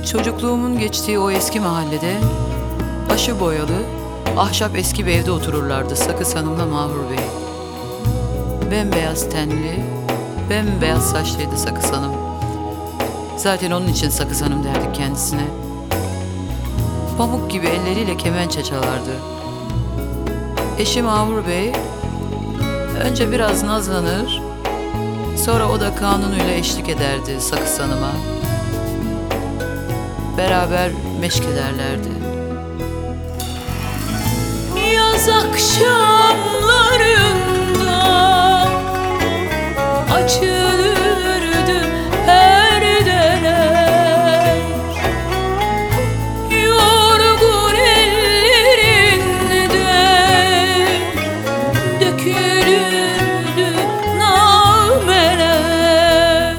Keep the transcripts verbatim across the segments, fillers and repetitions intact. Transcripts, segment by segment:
Çocukluğumun geçtiği o eski mahallede başı boyalı, ahşap eski bir evde otururlardı Sakız Hanım'la Mahur Bey. Bembeyaz tenli, bembeyaz saçlıydı Sakız Hanım. Zaten onun için Sakız Hanım derdik kendisine. Pamuk gibi elleriyle kemençe çalardı. Eşi Mahur Bey önce biraz nazlanır, sonra o da kanunuyla eşlik ederdi Sakız Hanım'a. Beraber meşk ederlerdi. Yaz akşamlarında açılırdı perdeler, yorgun ellerinde dökülürdü nameler.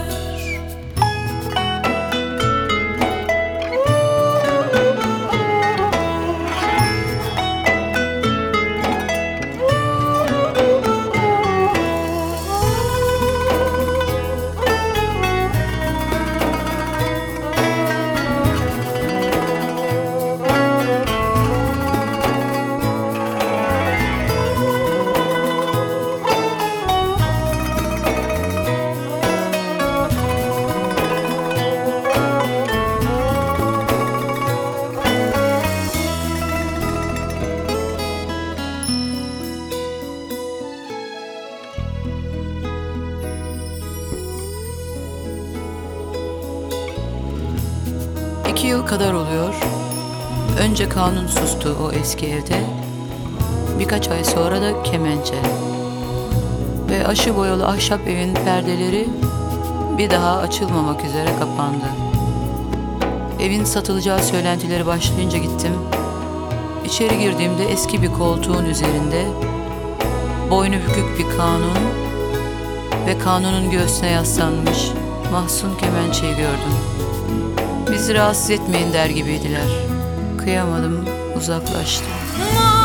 İki yıl kadar oluyor. Önce kanun sustu o eski evde. Birkaç ay sonra da kemençe. Ve aşı boyalı ahşap evin perdeleri bir daha açılmamak üzere kapandı. Evin satılacağı söylentileri başlayınca gittim. İçeri girdiğimde eski bir koltuğun üzerinde boynu bükük bir kanun ve kanunun göğsüne yaslanmış mahzun kemençeyi gördüm. Bizi rahatsız etmeyin der gibiydiler. Kıyamadım, uzaklaştım.